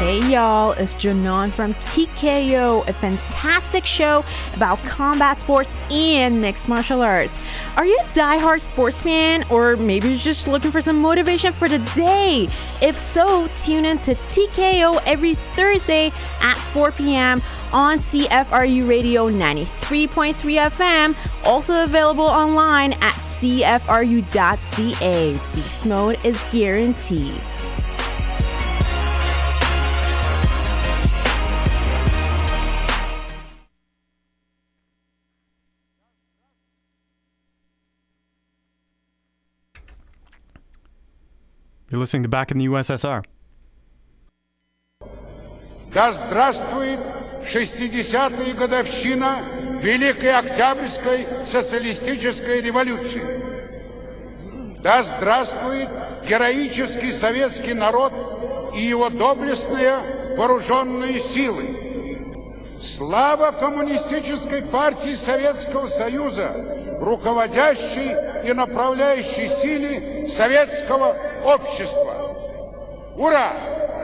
Hey y'all, it's Janon from TKO, a fantastic show about combat sports and mixed martial arts. Are you a diehard sports fan, or maybe you're just looking for some motivation for the day? If so, tune in to TKO every Thursday at 4 p.m. on CFRU Radio 93.3 FM, also available online at cfru.ca. Beast mode is guaranteed. You're listening to Back in the USSR. Да здравствует 60-я годовщина Великой Октябрьской социалистической революции. Да здравствует героический советский народ и его доблестные вооруженные силы. Слава Коммунистической партии Советского Союза, руководящей и направляющей силе советского общества. Ура!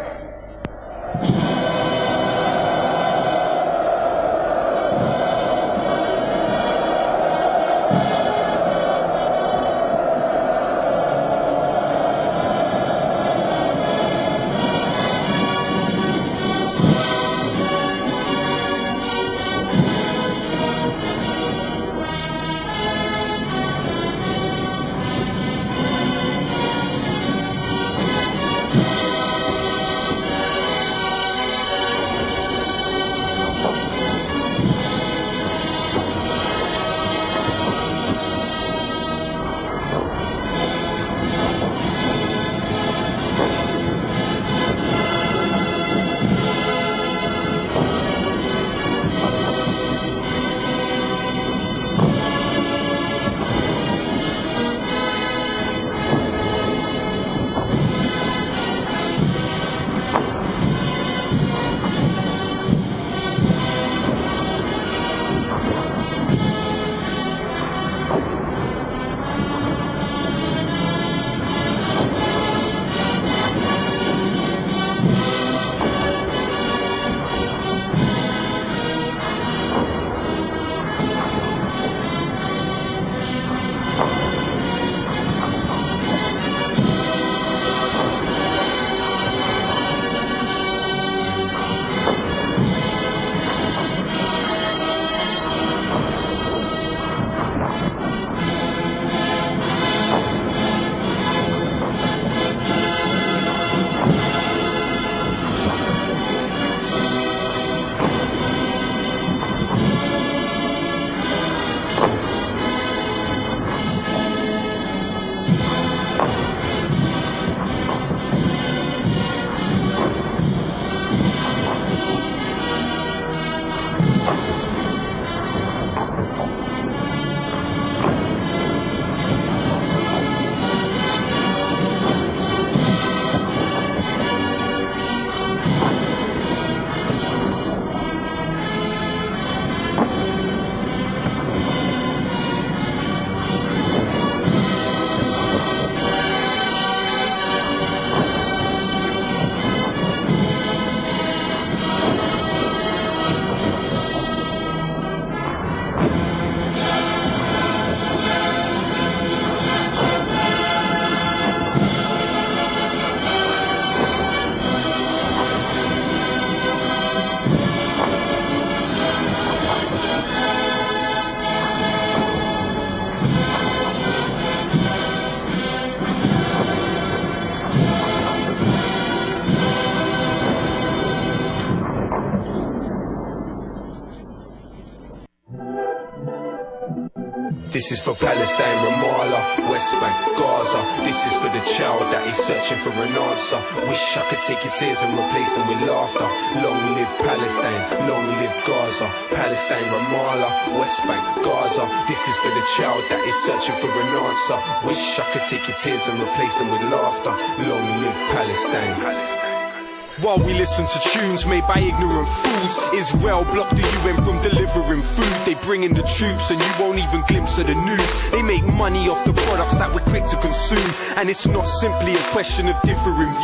This is for Palestine, Ramallah, West Bank, Gaza. This is for the child that is searching for an answer. Wish I could take your tears and replace them with laughter. Long live Palestine, long live Gaza. Palestine, Ramallah, West Bank, Gaza. This is for the child that is searching for an answer. Wish I could take your tears and replace them with laughter. Long live Palestine. While we listen to tunes made by ignorant fools, Israel blocked the UN from delivering food. They bring in the troops and you won't even glimpse of the news. They make money off the products that we're quick to consume, and it's not simply a question of differing views.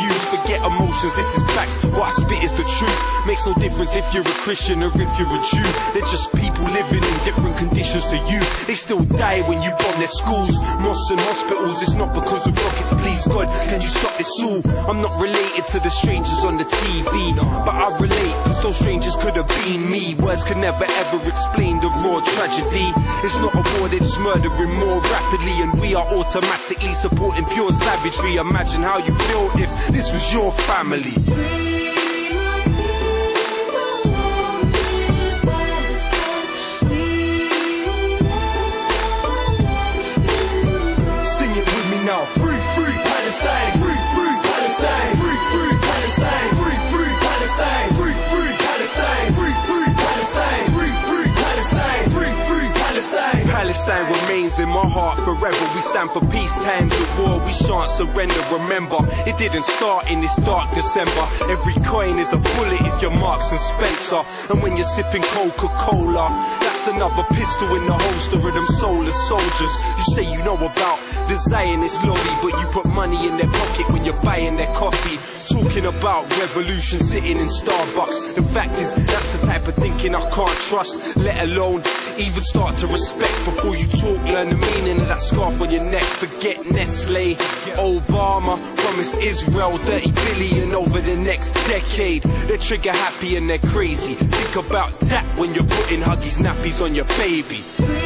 Forget emotions, this is facts. What I spit is the truth. Makes no difference if you're a Christian or if you're a Jew. They're just people living in different conditions to you. They still die when you bomb their schools, mosques and hospitals. It's not because of rockets, please God, can you stop this all? I'm not related to the strangers on the TV, but I relate, cause those strangers could have been me. Words could never ever explain the raw tragedy. It's not a war, they're just murdering more rapidly, and we are automatically supporting pure savagery. Imagine how you feel if this was your family. Now, free, free Palestine, free, free Palestine, free, free Palestine, free, free Palestine, free, free Palestine, free, free Palestine, free, free Palestine, free, free Palestine. Palestine remains in my heart forever. We stand for peace, times of war, we shan't surrender. Remember, it didn't start in this dark December. Every coin is a bullet if you're Marks and Spencer. And when you're sipping Coca-Cola, that's another pistol in the holster of them soulless soldiers. You say you know about the Zionist lobby, but you put money in their pocket when you're buying their coffee. Talking about revolution sitting in Starbucks. The fact is, that's the type of thinking I can't trust, let alone even start to respect. Before you talk, learn the meaning of that scarf on your neck. Forget Nestle, Obama promised Israel 30 billion over the next decade. They're trigger happy and they're crazy. Think about that when you're putting Huggies nappies on your baby.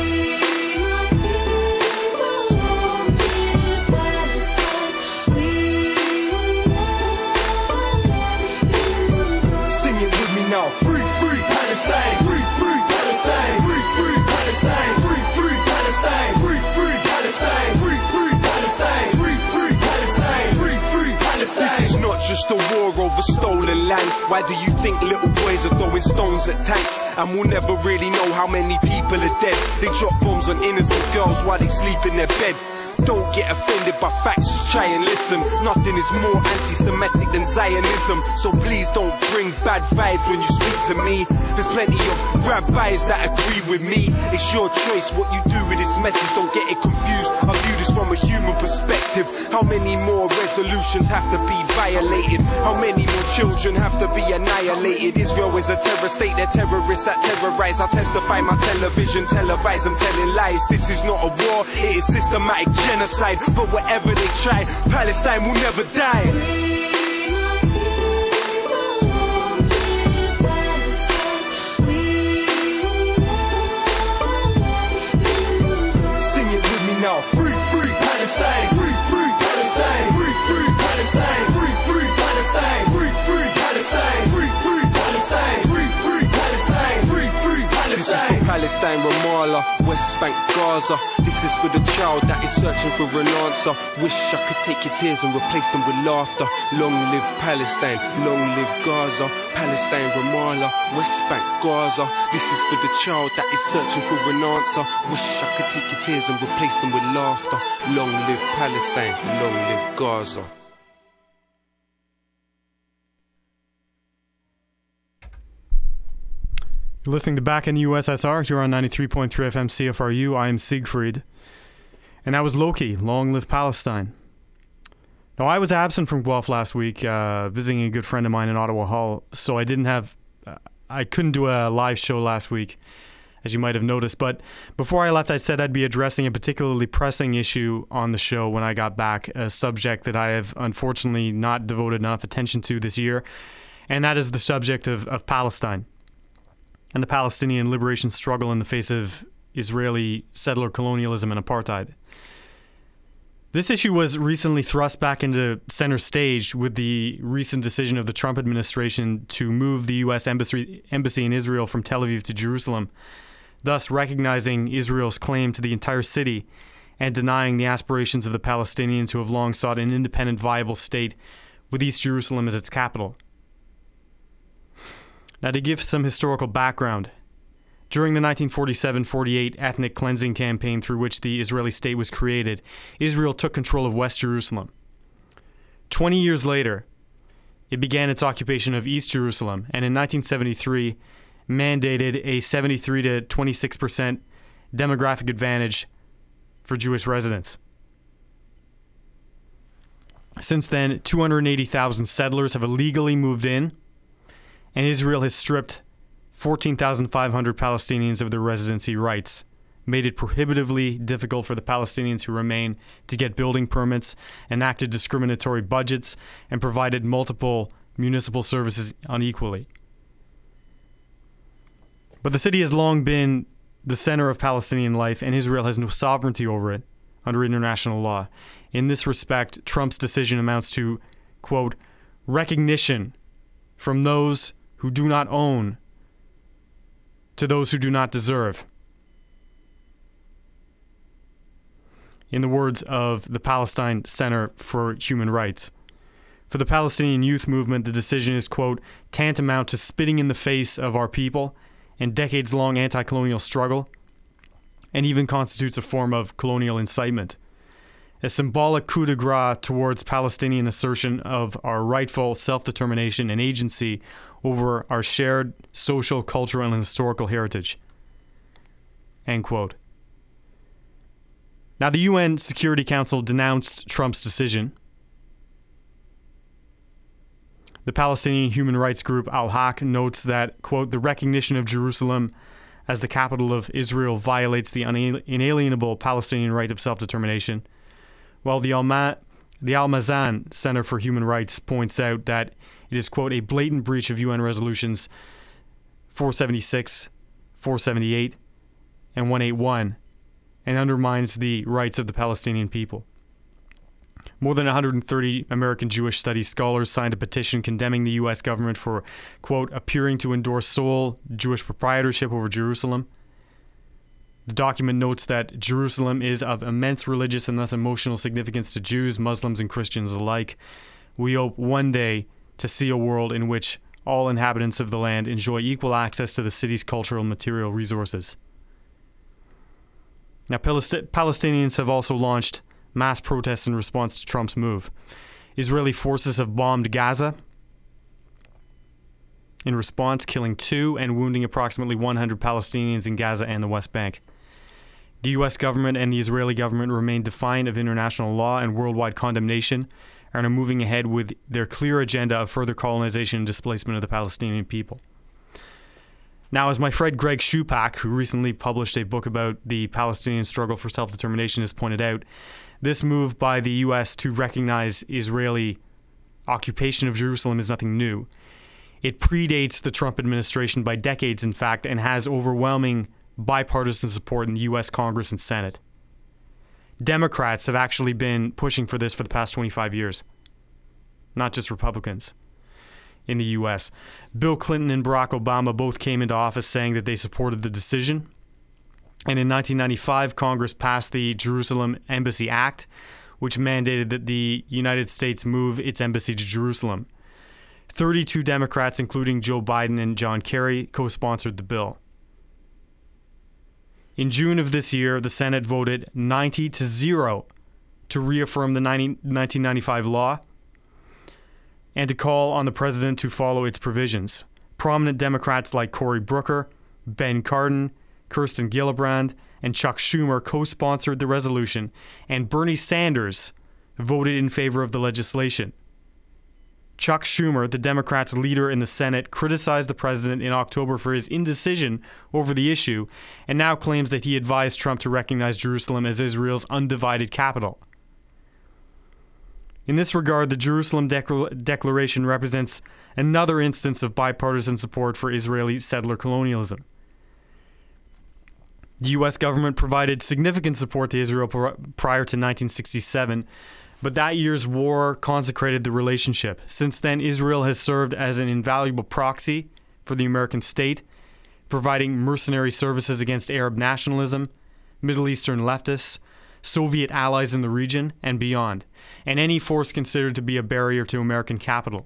Now, free, free Palestine, free, free Palestine, free, free Palestine, free, free Palestine, free, free Palestine, free, free Palestine, free, free Palestine, free, free Palestine. This is not just a war over stolen land. Why do you think little boys are throwing stones at tanks? And we'll never really know how many people are dead. They drop bombs on innocent girls while they sleep in their bed. Don't get offended by facts, just try and listen. Nothing is more anti-Semitic than Zionism, so please don't bring bad vibes when you speak to me. There's plenty of rabbis that agree with me. It's your choice what you do with this message, don't get it confused. I view this from a human perspective. How many more resolutions have to be violated? How many more children have to be annihilated? Israel is a terror state, they're terrorists that terrorize. I testify my television, televise them telling lies. This is not a war, it is systematic genocide. But whatever they try, Palestine will never die. Now, free, free Palestine, free, free Palestine, free, free Palestine, free, free Palestine, free, free Palestine, free, free Palestine, free, free Palestine, free, free Palestine. This is for Palestine, Ramallah, West Bank, Gaza. This is for the child that is searching for an answer. Wish I could take your tears and replace them with laughter. Long live Palestine, long live Gaza. Palestine, Ramallah, West Bank, Gaza. This is for the child that is searching for an answer. Wish I could take your tears and replace them with laughter. Long live Palestine, long live Gaza. You're listening to Back in the USSR. You're on 93.3 FM CFRU. I am Siegfried. And that was Loki, Long Live Palestine. Now, I was absent from Guelph last week, visiting a good friend of mine in Ottawa Hull, so I couldn't do a live show last week, as you might have noticed. But before I left, I said I'd be addressing a particularly pressing issue on the show when I got back, a subject that I have unfortunately not devoted enough attention to this year, and that is the subject of Palestine and the Palestinian liberation struggle in the face of Israeli settler colonialism and apartheid. This issue was recently thrust back into center stage with the recent decision of the Trump administration to move the U.S. embassy in Israel from Tel Aviv to Jerusalem, thus recognizing Israel's claim to the entire city and denying the aspirations of the Palestinians who have long sought an independent, viable state with East Jerusalem as its capital. Now, to give some historical background, during the 1947-48 ethnic cleansing campaign through which the Israeli state was created, Israel took control of West Jerusalem. 20 years later, it began its occupation of East Jerusalem, and in 1973 mandated a 73 to 26% demographic advantage for Jewish residents. Since then, 280,000 settlers have illegally moved in, and Israel has stripped 14,500 Palestinians of their residency rights, made it prohibitively difficult for the Palestinians who remain to get building permits, enacted discriminatory budgets, and provided multiple municipal services unequally. But the city has long been the center of Palestinian life, and Israel has no sovereignty over it under international law. In this respect, Trump's decision amounts to, quote, recognition from those who do not own to those who do not deserve. In the words of the Palestine Center for Human Rights. For the Palestinian youth movement, the decision is, quote, tantamount to spitting in the face of our people and decades-long anti-colonial struggle, and even constitutes a form of colonial incitement. A symbolic coup de grace towards Palestinian assertion of our rightful self-determination and agency over our shared social, cultural, and historical heritage. End quote. Now, the UN Security Council denounced Trump's decision. The Palestinian human rights group Al-Haq notes that, quote, the recognition of Jerusalem as the capital of Israel violates the inalienable Palestinian right of self-determination, while the Al-Mazan Center for Human Rights points out that it is, quote, a blatant breach of UN resolutions 476, 478, and 181, and undermines the rights of the Palestinian people. More than 130 American Jewish studies scholars signed a petition condemning the U.S. government for, quote, appearing to endorse sole Jewish proprietorship over Jerusalem. The document notes that Jerusalem is of immense religious and thus emotional significance to Jews, Muslims, and Christians alike. We hope one day to see a world in which all inhabitants of the land enjoy equal access to the city's cultural and material resources. Now, Palestinians have also launched mass protests in response to Trump's move. Israeli forces have bombed Gaza in response, killing 2 and wounding approximately 100 Palestinians in Gaza and the West Bank. The U.S. government and the Israeli government remain defiant of international law and worldwide condemnation and are moving ahead with their clear agenda of further colonization and displacement of the Palestinian people. Now, as my friend Greg Shupak, who recently published a book about the Palestinian struggle for self-determination, has pointed out, this move by the U.S. to recognize Israeli occupation of Jerusalem is nothing new. It predates the Trump administration by decades, in fact, and has overwhelming bipartisan support in the U.S. Congress and Senate. Democrats have actually been pushing for this for the past 25 years, not just Republicans. In the U.S., Bill Clinton and Barack Obama both came into office saying that they supported the decision. And in 1995, Congress passed the Jerusalem Embassy Act, which mandated that the United States move its embassy to Jerusalem. 32 Democrats, including Joe Biden and John Kerry, co-sponsored the bill. In June of this year, the Senate voted 90-0 to reaffirm the 1995 law and to call on the president to follow its provisions. Prominent Democrats like Cory Booker, Ben Cardin, Kirsten Gillibrand, and Chuck Schumer co-sponsored the resolution, and Bernie Sanders voted in favor of the legislation. Chuck Schumer, the Democrats' leader in the Senate, criticized the president in October for his indecision over the issue, and now claims that he advised Trump to recognize Jerusalem as Israel's undivided capital. In this regard, the Jerusalem Declaration represents another instance of bipartisan support for Israeli settler colonialism. The U.S. government provided significant support to Israel prior to 1967, but that year's war consecrated the relationship. Since then, Israel has served as an invaluable proxy for the American state, providing mercenary services against Arab nationalism, Middle Eastern leftists, Soviet allies in the region, and beyond, and any force considered to be a barrier to American capital.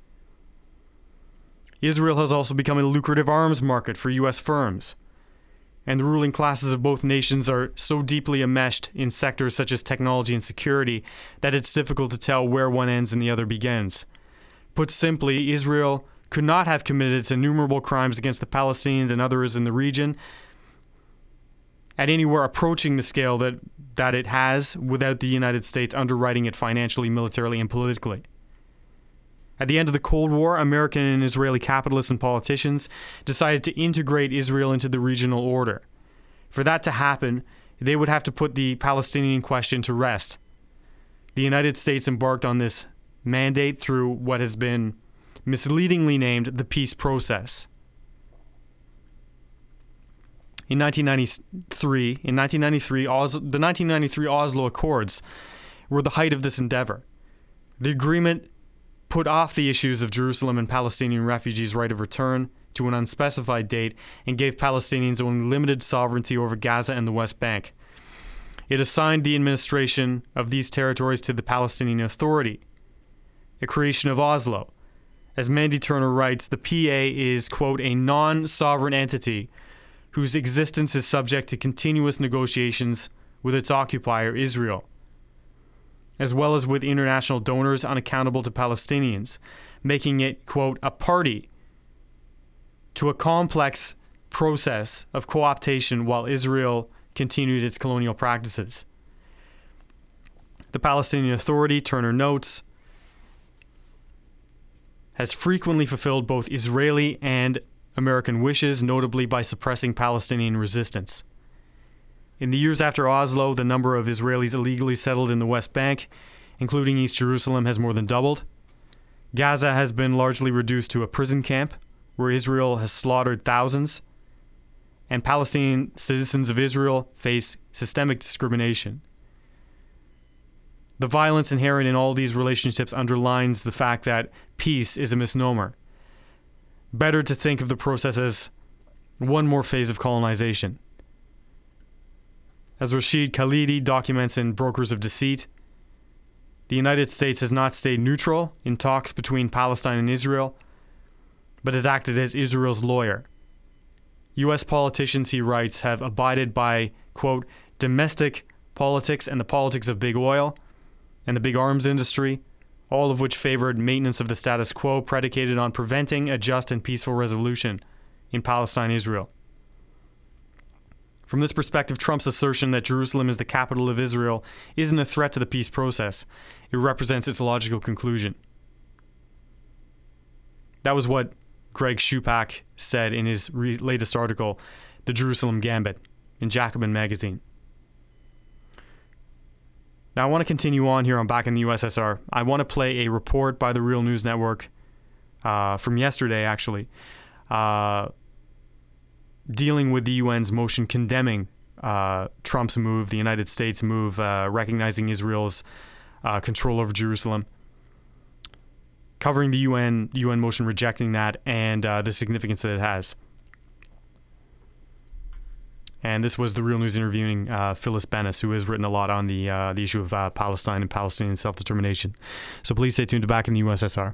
Israel has also become a lucrative arms market for U.S. firms, and the ruling classes of both nations are so deeply enmeshed in sectors such as technology and security that it's difficult to tell where one ends and the other begins. Put simply, Israel could not have committed its innumerable crimes against the Palestinians and others in the region at anywhere approaching the scale that it has without the United States underwriting it financially, militarily, and politically. At the end of the Cold War, American and Israeli capitalists and politicians decided to integrate Israel into the regional order. For that to happen, they would have to put the Palestinian question to rest. The United States embarked on this mandate through what has been misleadingly named the peace process. In 1993, the 1993 Oslo Accords were the height of this endeavor. The agreement put off the issues of Jerusalem and Palestinian refugees' right of return to an unspecified date and gave Palestinians only limited sovereignty over Gaza and the West Bank. It assigned the administration of these territories to the Palestinian Authority, a creation of Oslo. As Mandy Turner writes, the PA is, quote, a non-sovereign entity whose existence is subject to continuous negotiations with its occupier, Israel, as well as with international donors unaccountable to Palestinians, making it, quote, a party to a complex process of co-optation while Israel continued its colonial practices. The Palestinian Authority, Turner notes, has frequently fulfilled both Israeli and American wishes, notably by suppressing Palestinian resistance. In the years after Oslo, the number of Israelis illegally settled in the West Bank, including East Jerusalem, has more than doubled. Gaza has been largely reduced to a prison camp, where Israel has slaughtered thousands, and Palestinian citizens of Israel face systemic discrimination. The violence inherent in all these relationships underlines the fact that peace is a misnomer. Better to think of the process as one more phase of colonization. As Rashid Khalidi documents in Brokers of Deceit, the United States has not stayed neutral in talks between Palestine and Israel, but has acted as Israel's lawyer. U.S. politicians, he writes, have abided by, quote, domestic politics and the politics of big oil and the big arms industry, all of which favored maintenance of the status quo predicated on preventing a just and peaceful resolution in Palestine-Israel. From this perspective, Trump's assertion that Jerusalem is the capital of Israel isn't a threat to the peace process. It represents its logical conclusion. That was what Greg Shupak said in his latest article, The Jerusalem Gambit, in Jacobin magazine. Now, I want to continue on here on Back in the USSR. I want to play a report by the Real News Network from yesterday, actually, dealing with the UN's motion condemning Trump's move, the United States move, recognizing Israel's control over Jerusalem, covering the UN motion rejecting that and the significance that it has. And this was the Real News interviewing Phyllis Bennis, who has written a lot on the issue of Palestine and Palestinian self-determination. So please stay tuned to Back in the USSR.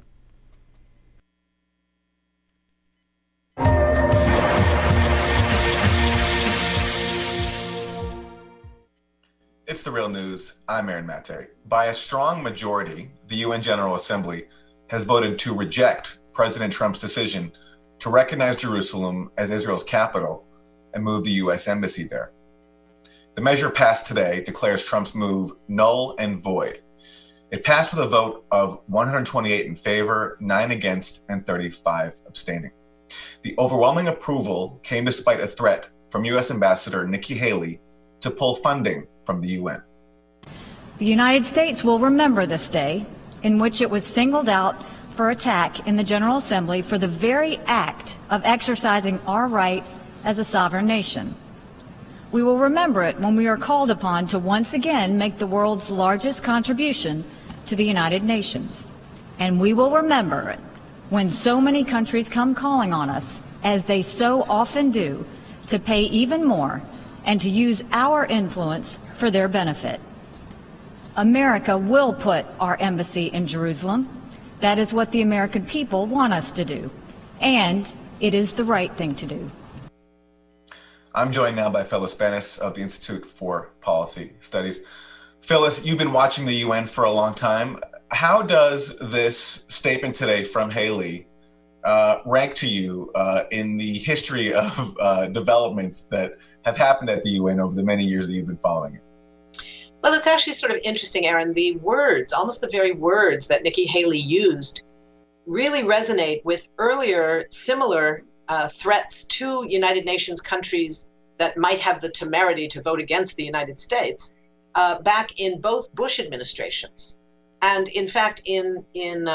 It's The Real News. I'm Aaron Maté. By a strong majority, the UN General Assembly has voted to reject President Trump's decision to recognize Jerusalem as Israel's capital and move the U.S. embassy there. The measure passed today declares Trump's move null and void. It passed with a vote of 128 in favor, 9 against, and 35 abstaining. The overwhelming approval came despite a threat from U.S. Ambassador Nikki Haley to pull funding from the UN. The United States will remember this day in which it was singled out for attack in the General Assembly for the very act of exercising our right as a sovereign nation. We will remember it when we are called upon to once again make the world's largest contribution to the United Nations. And we will remember it when so many countries come calling on us, as they so often do, to pay even more and to use our influence for their benefit. America will put our embassy in Jerusalem. That is what the American people want us to do. And it is the right thing to do. I'm joined now by Phyllis Bennis of the Institute for Policy Studies. Phyllis, you've been watching the UN for a long time. How does this statement today from Haley rank to you in the history of developments that have happened at the UN over the many years that you've been following it? Well, it's actually sort of interesting, Aaron. The words, almost the very words that Nikki Haley used, really resonate with earlier similar threats to United Nations countries that might have the temerity to vote against the United States back in both Bush administrations. And in fact, in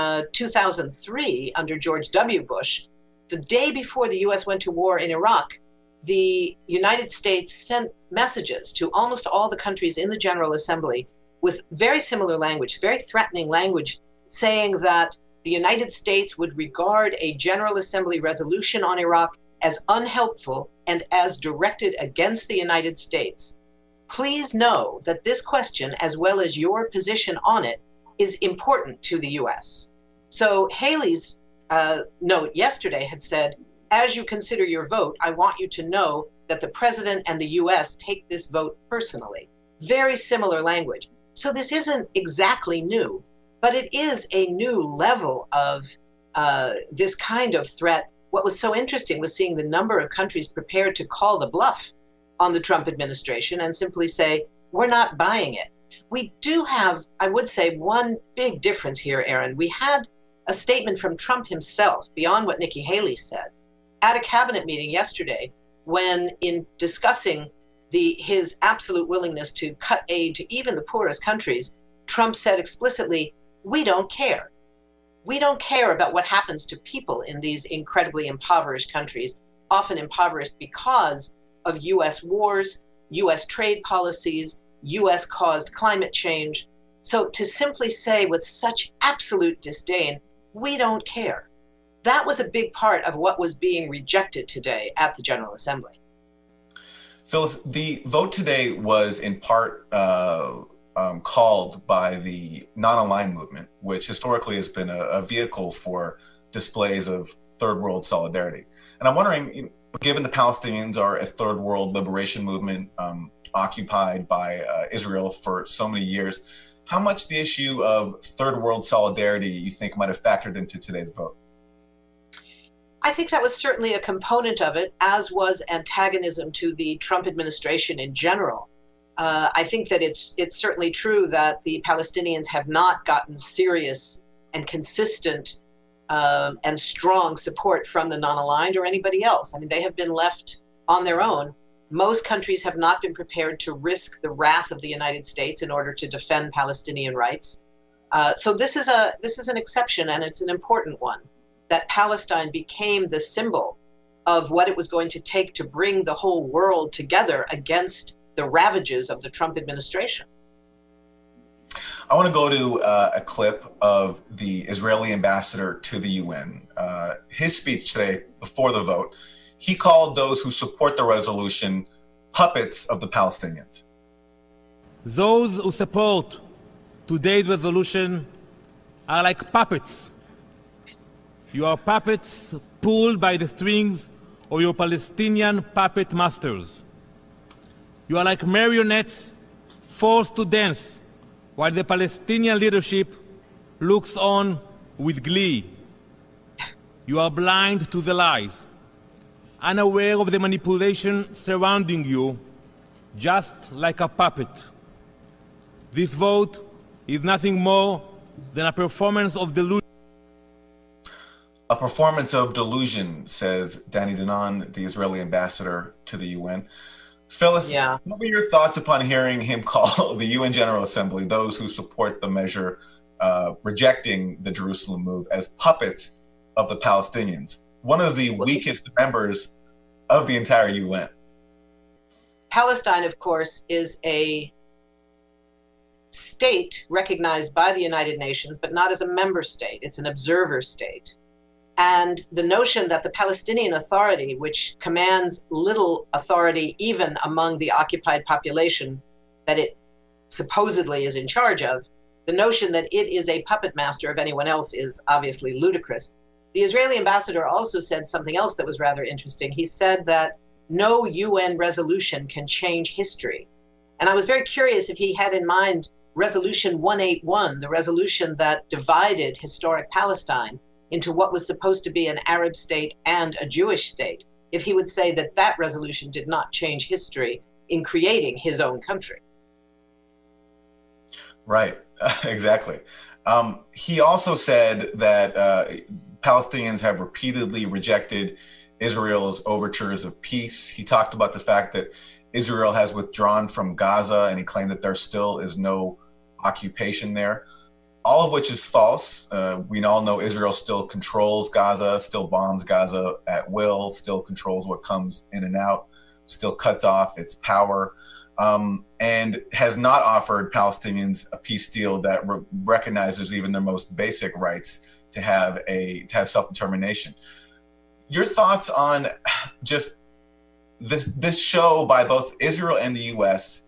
2003, under George W. Bush, the day before the U.S. went to war in Iraq, the United States sent messages to almost all the countries in the General Assembly with very similar language, very threatening language, saying that the United States would regard a General Assembly resolution on Iraq as unhelpful and as directed against the United States. Please know that this question, as well as your position on it, is important to the U.S. So Haley's note yesterday had said, as you consider your vote, I want you to know that the president and the U.S. take this vote personally. Very similar language. So this isn't exactly new, but it is a new level of this kind of threat. What was so interesting was seeing the number of countries prepared to call the bluff on the Trump administration and simply say, we're not buying it. We do have, I would say, one big difference here, Aaron. We had a statement from Trump himself, beyond what Nikki Haley said, at a cabinet meeting yesterday, when in discussing his absolute willingness to cut aid to even the poorest countries, Trump said explicitly, we don't care. We don't care about what happens to people in these incredibly impoverished countries, often impoverished because of U.S. wars, U.S. trade policies, U.S.-caused climate change. So to simply say with such absolute disdain, we don't care, that was a big part of what was being rejected today at the General Assembly. Phyllis, the vote today was in part called by the non-aligned movement, which historically has been a vehicle for displays of third world solidarity. And I'm wondering, given the Palestinians are a third world liberation movement occupied by Israel for so many years, how much the issue of third world solidarity you think might have factored into today's vote? I think that was certainly a component of it, as was antagonism to the Trump administration in general. I think that it's certainly true that the Palestinians have not gotten serious and consistent and strong support from the non-aligned or anybody else. I mean, they have been left on their own. Most countries have not been prepared to risk the wrath of the United States in order to defend Palestinian rights. So this is an exception, and it's an important one, that Palestine became the symbol of what it was going to take to bring the whole world together against the ravages of the Trump administration. I want to go to a clip of the Israeli ambassador to the UN. His speech today before the vote, he called those who support the resolution puppets of the Palestinians. Those who support today's resolution are like puppets. You are puppets pulled by the strings of your Palestinian puppet masters. You are like marionettes forced to dance while the Palestinian leadership looks on with glee. You are blind to the lies, unaware of the manipulation surrounding you, just like a puppet. This vote is nothing more than a performance of delusion. A performance of delusion, says Danny Danon, the Israeli ambassador to the UN. Phyllis, what were your thoughts upon hearing him call the UN General Assembly, those who support the measure rejecting the Jerusalem move, as puppets of the Palestinians, one of the weakest members of the entire UN? Palestine, of course, is a state recognized by the United Nations, but not as a member state. It's an observer state. And the notion that the Palestinian Authority, which commands little authority even among the occupied population that it supposedly is in charge of, the notion that it is a puppet master of anyone else is obviously ludicrous. The Israeli ambassador also said something else that was rather interesting. He said that no UN resolution can change history. And I was very curious if he had in mind Resolution 181, the resolution that divided historic Palestine, into what was supposed to be an Arab state and a Jewish state if he would say that that resolution did not change history in creating his own country. Right, exactly. He also said that Palestinians have repeatedly rejected Israel's overtures of peace. He talked about the fact that Israel has withdrawn from Gaza, and he claimed that there still is no occupation there, all of which is false. We all know Israel still controls Gaza, still bombs Gaza at will, still controls what comes in and out, still cuts off its power, and has not offered Palestinians a peace deal that recognizes even their most basic rights to have self-determination. Your thoughts on just this show by both Israel and the U.S.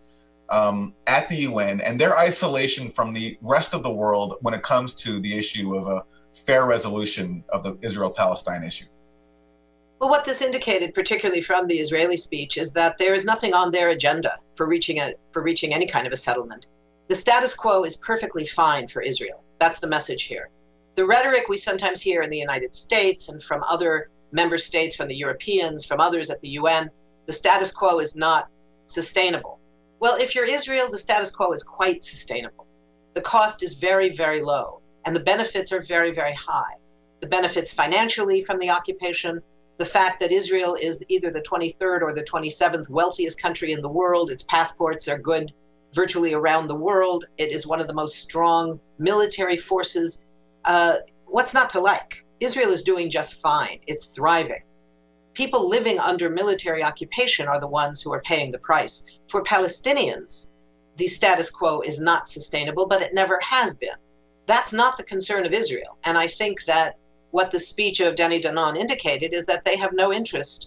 At the UN and their isolation from the rest of the world when it comes to the issue of a fair resolution of the Israel-Palestine issue? Well, what this indicated, particularly from the Israeli speech, is that there is nothing on their agenda for reaching any kind of a settlement. The status quo is perfectly fine for Israel. That's the message here. The rhetoric we sometimes hear in the United States and from other member states, from the Europeans, from others at the UN, the status quo is not sustainable. Well, if you're Israel, the status quo is quite sustainable. The cost is very, very low, and the benefits are very, very high. The benefits financially from the occupation, the fact that Israel is either the 23rd or the 27th wealthiest country in the world, its passports are good virtually around the world, it is one of the most strong military forces. What's not to like? Israel is doing just fine. It's thriving. People living under military occupation are the ones who are paying the price. For Palestinians, the status quo is not sustainable, but it never has been. That's not the concern of Israel. And I think that what the speech of Danny Danon indicated is that they have no interest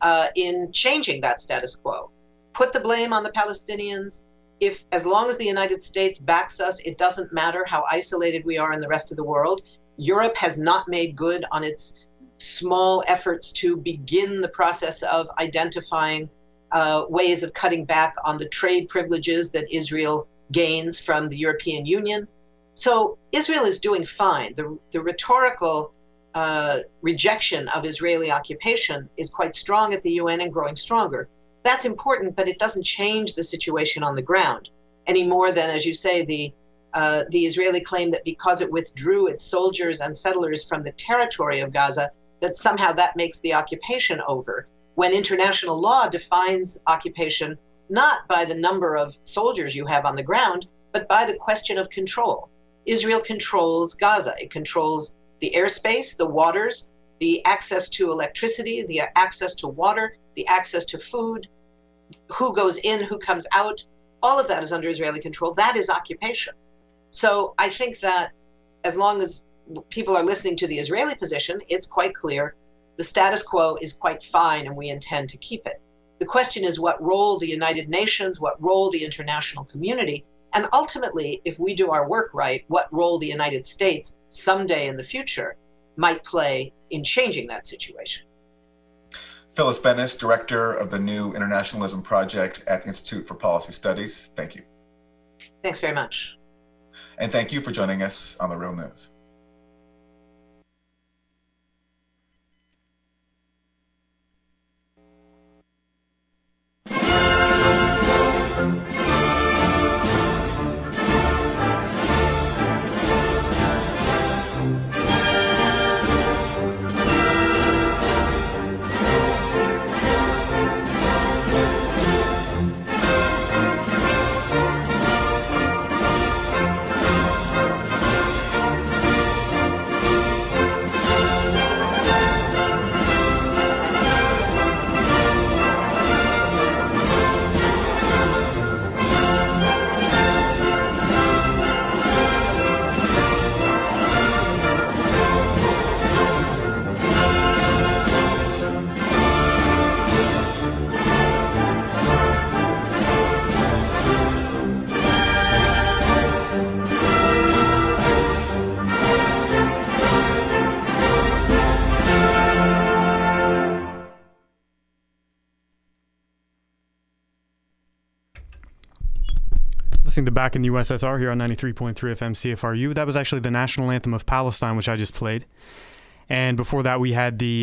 in changing that status quo. Put the blame on the Palestinians. As long as the United States backs us, it doesn't matter how isolated we are in the rest of the world. Europe has not made good on its small efforts to begin the process of identifying ways of cutting back on the trade privileges that Israel gains from the European Union. So Israel is doing fine. The rhetorical rejection of Israeli occupation is quite strong at the UN and growing stronger. That's important, but it doesn't change the situation on the ground any more than, as you say, the Israeli claim that because it withdrew its soldiers and settlers from the territory of Gaza, that somehow that makes the occupation over, when international law defines occupation not by the number of soldiers you have on the ground, but by the question of control. Israel controls Gaza. It controls the airspace, the waters, the access to electricity, the access to water, the access to food, who goes in, who comes out. All of that is under Israeli control. That is occupation. So I think that as long as people are listening to the Israeli position, it's quite clear the status quo is quite fine and we intend to keep it. The question is what role the United Nations, what role the international community, and ultimately, if we do our work right, what role the United States someday in the future might play in changing that situation. Phyllis Bennis, Director of the New Internationalism Project at the Institute for Policy Studies. Thank you. Thanks very much. And thank you for joining us on The Real News. Listening to Back in the USSR here on 93.3 FM CFRU. That was actually the national anthem of Palestine, which I just played. And before that, we had the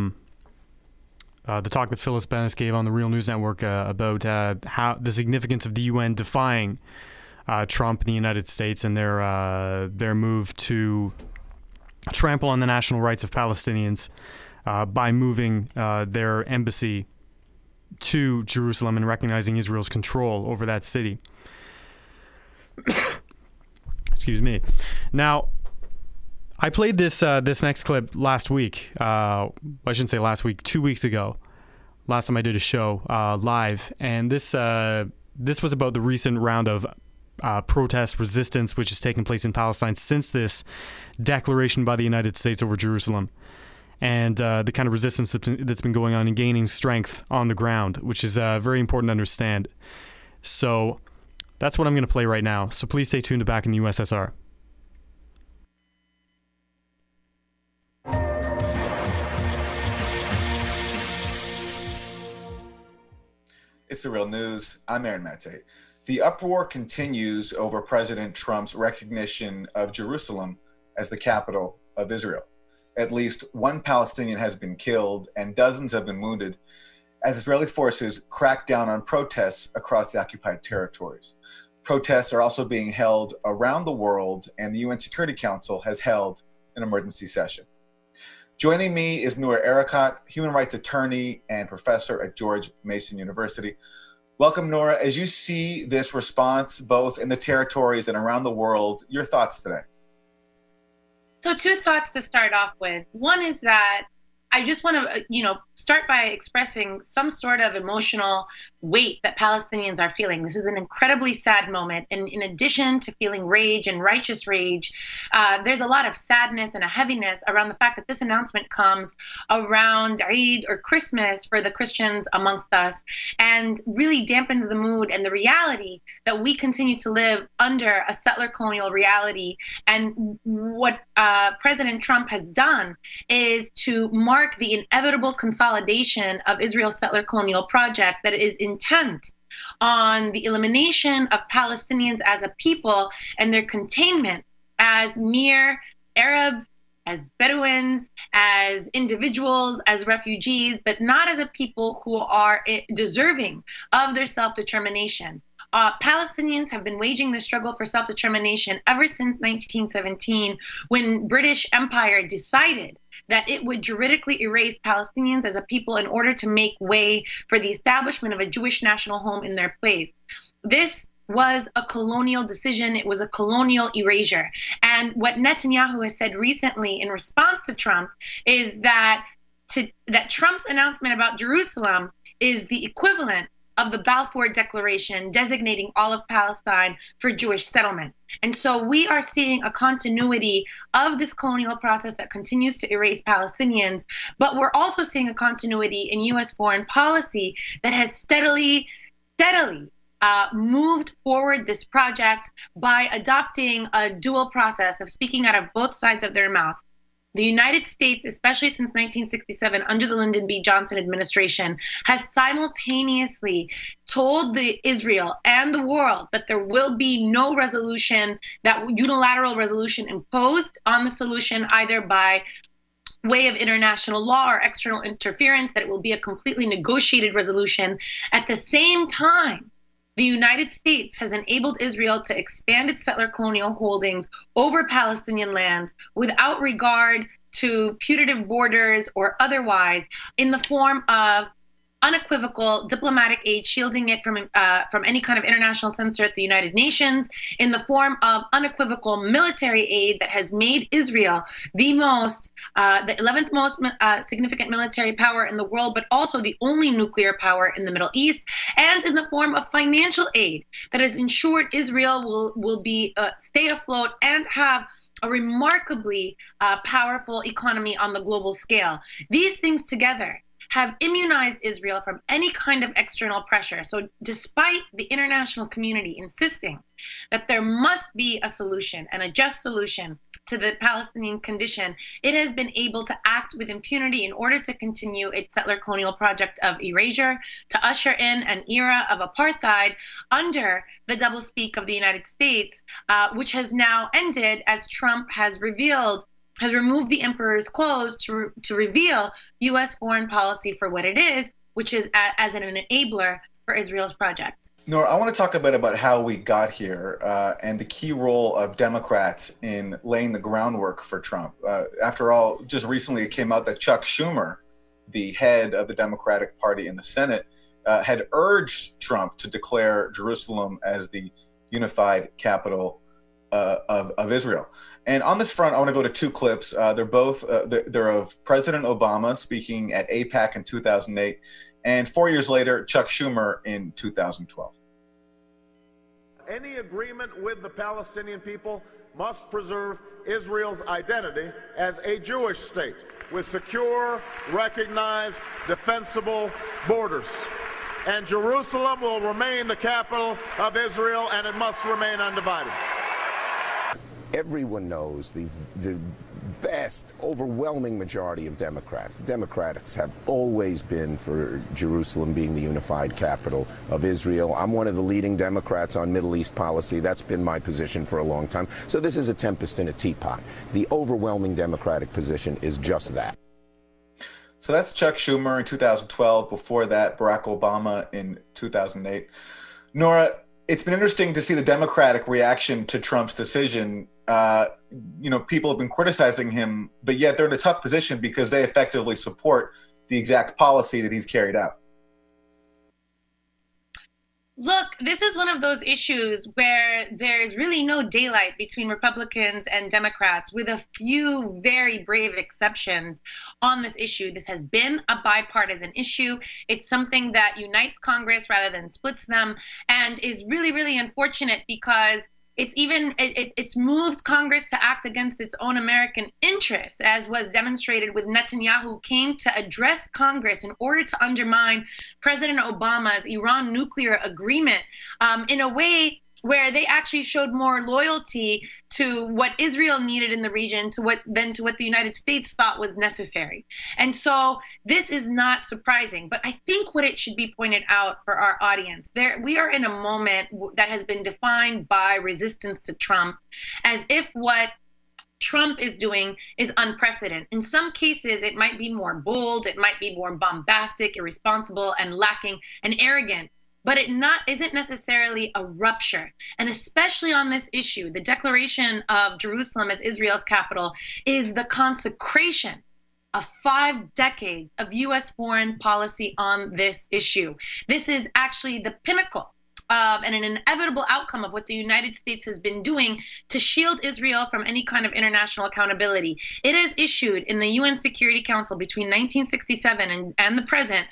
talk that Phyllis Bennis gave on the Real News Network about how the significance of the UN defying Trump and the United States and their move to trample on the national rights of Palestinians by moving their embassy to Jerusalem and recognizing Israel's control over that city. Excuse me. Now, I played this next clip last week. I shouldn't say last week, 2 weeks ago. Last time I did a show live, and this was about the recent round of protest resistance which has taken place in Palestine since this declaration by the United States over Jerusalem, and the kind of resistance that's been going on and gaining strength on the ground, which is very important to understand. So that's what I'm going to play right now. So please stay tuned to Back in the USSR. It's the Real News. I'm Aaron Mate. The uproar continues over President Trump's recognition of Jerusalem as the capital of Israel. At least one Palestinian has been killed and dozens have been wounded as Israeli forces crack down on protests across the occupied territories. Protests are also being held around the world, and the UN Security Council has held an emergency session. Joining me is Noura Erakat, human rights attorney and professor at George Mason University. Welcome, Noura. As you see this response, both in the territories and around the world, your thoughts today? So 2 thoughts to start off with. One is that I just want to, start by expressing some sort of emotional weight that Palestinians are feeling. This is an incredibly sad moment. And in addition to feeling rage and righteous rage, there's a lot of sadness and a heaviness around the fact that this announcement comes around Eid or Christmas for the Christians amongst us, and really dampens the mood and the reality that we continue to live under a settler colonial reality. And what President Trump has done is to mark the inevitable consolidation of Israel's settler colonial project that is intent on the elimination of Palestinians as a people and their containment as mere Arabs, as Bedouins, as individuals, as refugees, but not as a people who are deserving of their self-determination. Palestinians have been waging the struggle for self-determination ever since 1917, when British Empire decided that it would juridically erase Palestinians as a people in order to make way for the establishment of a Jewish national home in their place. This was a colonial decision. It was a colonial erasure. And what Netanyahu has said recently in response to Trump is that Trump's announcement about Jerusalem is the equivalent of the Balfour Declaration designating all of Palestine for Jewish settlement. And so we are seeing a continuity of this colonial process that continues to erase Palestinians, but we're also seeing a continuity in U.S. foreign policy that has steadily moved forward this project by adopting a dual process of speaking out of both sides of their mouth. The United States, especially since 1967, under the Lyndon B. Johnson administration, has simultaneously told Israel and the world that there will be no resolution, that unilateral resolution imposed on the solution, either by way of international law or external interference, that it will be a completely negotiated resolution. At the same time, the United States has enabled Israel to expand its settler colonial holdings over Palestinian lands without regard to putative borders or otherwise, in the form of unequivocal diplomatic aid, shielding it from any kind of international censor at the United Nations, in the form of unequivocal military aid that has made Israel the 11th most significant military power in the world, but also the only nuclear power in the Middle East, and in the form of financial aid that has ensured Israel will stay afloat and have a remarkably powerful economy on the global scale. These things together have immunized Israel from any kind of external pressure. So despite the international community insisting that there must be a solution and a just solution to the Palestinian condition, it has been able to act with impunity in order to continue its settler colonial project of erasure, to usher in an era of apartheid under the doublespeak of the United States, which has now ended, as Trump has revealed has removed the emperor's clothes to reveal U.S. foreign policy for what it is, which is as an enabler for Israel's project. Nora, I want to talk a bit about how we got here and the key role of Democrats in laying the groundwork for Trump. After all, just recently it came out that Chuck Schumer, the head of the Democratic Party in the Senate, had urged Trump to declare Jerusalem as the unified capital of Israel. And on this front, I want to go to two clips. They're both they're of President Obama speaking at AIPAC in 2008, and 4 years later, Chuck Schumer in 2012. Any agreement with the Palestinian people must preserve Israel's identity as a Jewish state with secure, recognized, defensible borders. And Jerusalem will remain the capital of Israel, and it must remain undivided. Everyone knows the vast, overwhelming majority of Democrats have always been for Jerusalem being the unified capital of Israel. I'm one of the leading Democrats on Middle East policy. That's been my position for a long time. So this is a tempest in a teapot. The overwhelming Democratic position is just that. So that's Chuck Schumer in 2012. Before that, Barack Obama in 2008. Nora, it's been interesting to see the Democratic reaction to Trump's decision. People have been criticizing him, but yet they're in a tough position because they effectively support the exact policy that he's carried out. Look, this is one of those issues where there's really no daylight between Republicans and Democrats, with a few very brave exceptions on this issue. This has been a bipartisan issue. It's something that unites Congress rather than splits them, and is really, really unfortunate because it's moved Congress to act against its own American interests, as was demonstrated with Netanyahu, who came to address Congress in order to undermine President Obama's Iran nuclear agreement in a way where they actually showed more loyalty to what Israel needed in the region than to what the United States thought was necessary. And so this is not surprising, but I think what it should be pointed out for our audience, we are in a moment that has been defined by resistance to Trump, as if what Trump is doing is unprecedented. In some cases, it might be more bold, it might be more bombastic, irresponsible, and lacking and arrogant. But it isn't necessarily a rupture. And especially on this issue, the declaration of Jerusalem as Israel's capital is the consecration of 5 decades of U.S. foreign policy on this issue. This is actually the pinnacle and an inevitable outcome of what the United States has been doing to shield Israel from any kind of international accountability. It has issued in the UN Security Council between 1967 and the present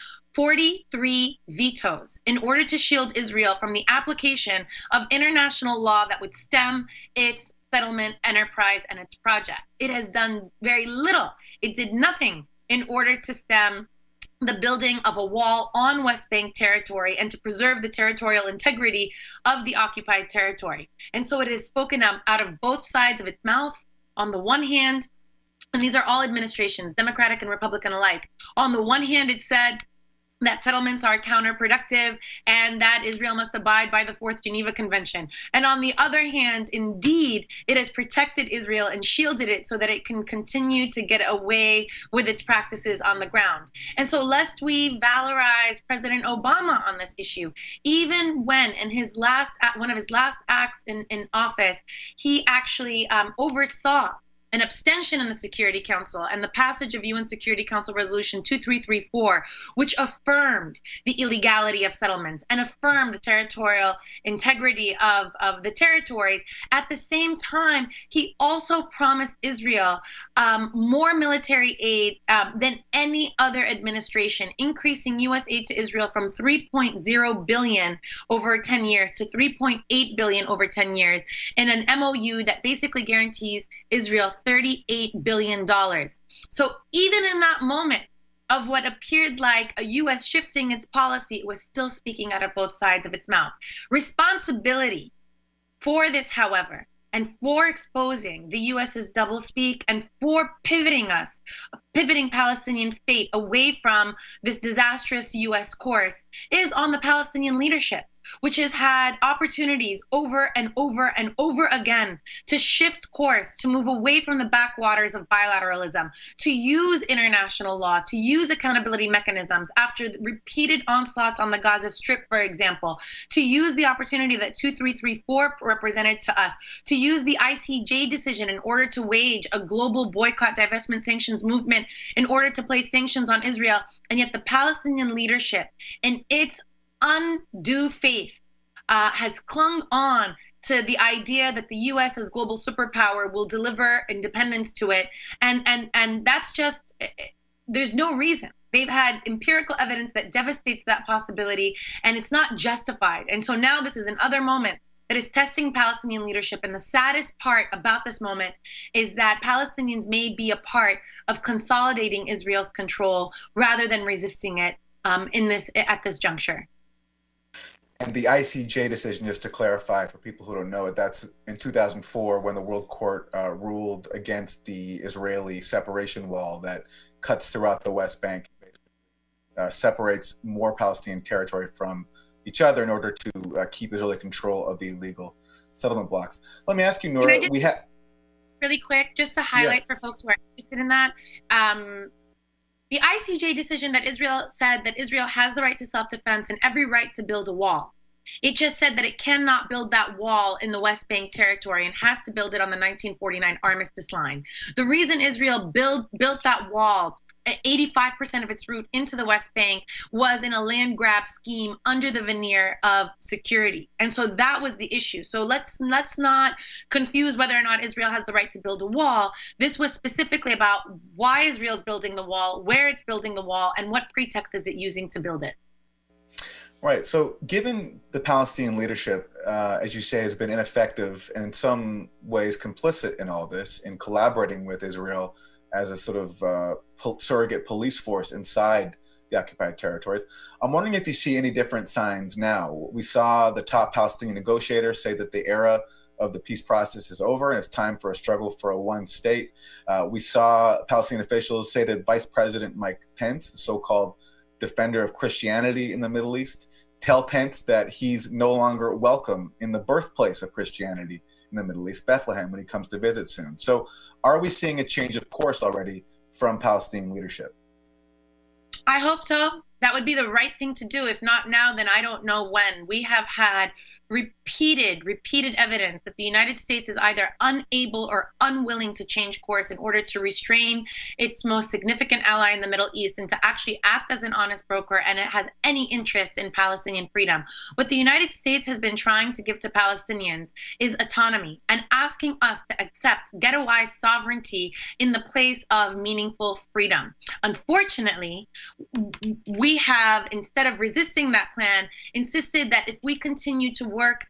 43 vetoes in order to shield Israel from the application of international law that would stem its settlement enterprise and its project. It has done very little. It did nothing in order to stem the building of a wall on West Bank territory and to preserve the territorial integrity of the occupied territory. And so it is spoken out of both sides of its mouth. On the one hand, and these are all administrations, Democratic and Republican alike. On the one hand, it said that settlements are counterproductive and that Israel must abide by the Fourth Geneva Convention. And on the other hand, indeed, it has protected Israel and shielded it so that it can continue to get away with its practices on the ground. And so lest we valorize President Obama on this issue, even when in one of his last acts in office, he actually oversaw an abstention in the Security Council and the passage of UN Security Council Resolution 2334, which affirmed the illegality of settlements and affirmed the territorial integrity of the territories. At the same time, he also promised Israel more military aid than any other administration, increasing U.S. aid to Israel from $3.0 billion over 10 years to $3.8 billion over 10 years in an MOU that basically guarantees Israel $38 billion. So even in that moment of what appeared like a U.S. shifting its policy, it was still speaking out of both sides of its mouth. Responsibility for this, however, and for exposing the U.S.'s doublespeak and for pivoting Palestinian fate away from this disastrous U.S. course is on the Palestinian leadership. which has had opportunities over and over and over again to shift course, to move away from the backwaters of bilateralism, to use international law, to use accountability mechanisms after repeated onslaughts on the Gaza Strip, for example, to use the opportunity that 2334 represented to us, to use the ICJ decision in order to wage a global boycott, divestment, sanctions movement in order to place sanctions on Israel. And yet the Palestinian leadership, in its undue faith, has clung on to the idea that the U.S. as global superpower will deliver independence to it. And that's just, there's no reason. They've had empirical evidence that devastates that possibility, and it's not justified. And so now this is another moment that is testing Palestinian leadership. And the saddest part about this moment is that Palestinians may be a part of consolidating Israel's control rather than resisting it at this juncture. And the ICJ decision, just to clarify for people who don't know it, that's in 2004 when the World Court ruled against the Israeli separation wall that cuts throughout the West Bank, separates more Palestinian territory from each other in order to keep Israeli control of the illegal settlement blocks. Let me ask you, Noura, we have really quick, just to highlight for folks who are interested in that. The ICJ decision that Israel said that Israel has the right to self-defense and every right to build a wall. It just said that it cannot build that wall in the West Bank territory and has to build it on the 1949 armistice line. The reason Israel built that wall, 85% of its route into the West Bank, was in a land grab scheme under the veneer of security. And so that was the issue. So let's not confuse whether or not Israel has the right to build a wall. This was specifically about why Israel's building the wall, where it's building the wall, and what pretext is it using to build it. Right. So given the Palestinian leadership, as you say, has been ineffective and in some ways complicit in all this, in collaborating with Israel as a sort of surrogate police force inside the occupied territories, I'm wondering if you see any different signs now. We saw the top Palestinian negotiator say that the era of the peace process is over and it's time for a struggle for a one state. We saw Palestinian officials say that Vice President Mike Pence, the so-called defender of Christianity in the Middle East, tell Pence that he's no longer welcome in the birthplace of Christianity in the Middle East, Bethlehem, when he comes to visit soon. So are we seeing a change of course already from Palestinian leadership? I hope so. That would be the right thing to do. If not now, then I don't know when. We have had repeated evidence that the United States is either unable or unwilling to change course in order to restrain its most significant ally in the Middle East and to actually act as an honest broker, and it has any interest in Palestinian freedom. What the United States has been trying to give to Palestinians is autonomy and asking us to accept ghettoized sovereignty in the place of meaningful freedom. Unfortunately, we have, instead of resisting that plan, insisted that if we continue to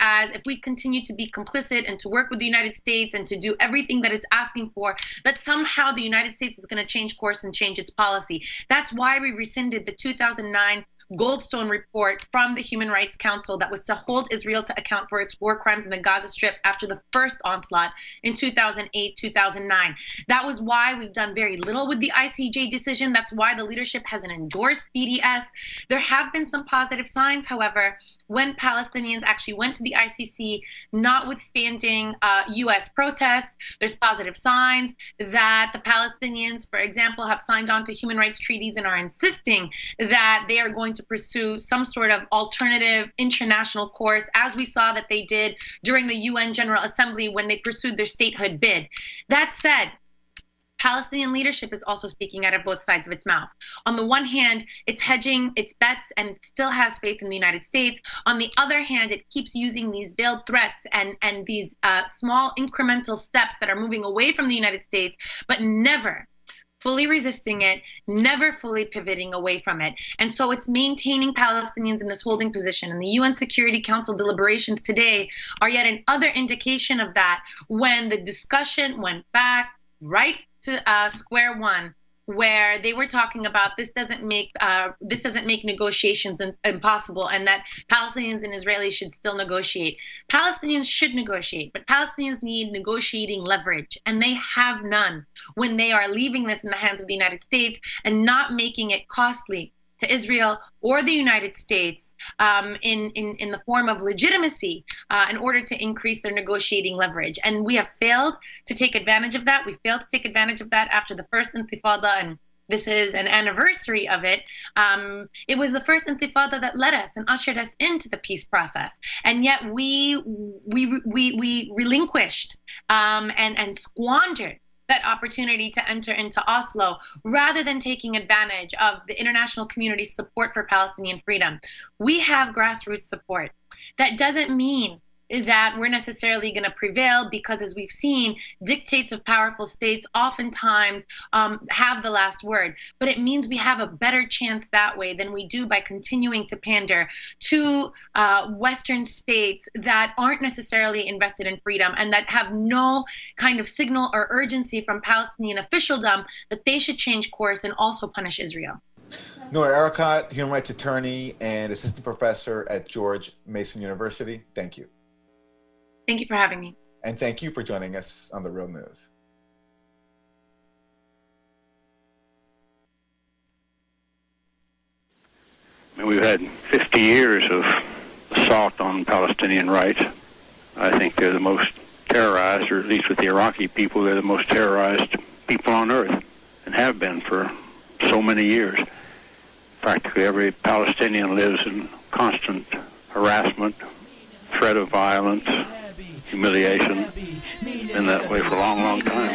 be complicit and to work with the United States and to do everything that it's asking for, that somehow the United States is going to change course and change its policy. That's why we rescinded the 2009 Goldstone report from the Human Rights Council that was to hold Israel to account for its war crimes in the Gaza Strip after the first onslaught in 2008-2009. That was why we've done very little with the ICJ decision. That's why the leadership hasn't endorsed BDS. There have been some positive signs, however, when Palestinians actually went to the ICC, notwithstanding U.S. protests. There's positive signs that the Palestinians, for example, have signed on to human rights treaties and are insisting that they are going to pursue some sort of alternative international course, as we saw that they did during the UN General Assembly when they pursued their statehood bid. That said, Palestinian leadership is also speaking out of both sides of its mouth. On the one hand, it's hedging its bets and it still has faith in the United States. On the other hand, it keeps using these veiled threats and these small incremental steps that are moving away from the United States, but never fully resisting it, never fully pivoting away from it. And so it's maintaining Palestinians in this holding position. And the UN Security Council deliberations today are yet another indication of that, when the discussion went back right to square one, where they were talking about this doesn't make negotiations impossible, and that Palestinians and Israelis should still negotiate. Palestinians should negotiate, but Palestinians need negotiating leverage, and they have none when they are leaving this in the hands of the United States and not making it costly to Israel or the United States in the form of legitimacy in order to increase their negotiating leverage. And we have failed to take advantage of that. We failed to take advantage of that after the first Intifada, and this is an anniversary of it. It was the first Intifada that led us and ushered us into the peace process. And yet we relinquished and squandered that opportunity to enter into Oslo rather than taking advantage of the international community's support for Palestinian freedom. We have grassroots support. That doesn't mean that we're necessarily going to prevail, because as we've seen, dictates of powerful states oftentimes have the last word. But it means we have a better chance that way than we do by continuing to pander to Western states that aren't necessarily invested in freedom and that have no kind of signal or urgency from Palestinian officialdom that they should change course and also punish Israel. Noor Erakat, human rights attorney and assistant professor at George Mason University. Thank you. Thank you for having me. And thank you for joining us on The Real News. We've had 50 years of assault on Palestinian rights. I think they're the most terrorized, or at least with the Iraqi people, they're the most terrorized people on earth, and have been for so many years. Practically every Palestinian lives in constant harassment, threat of violence, humiliation. Been that way for a long, long time.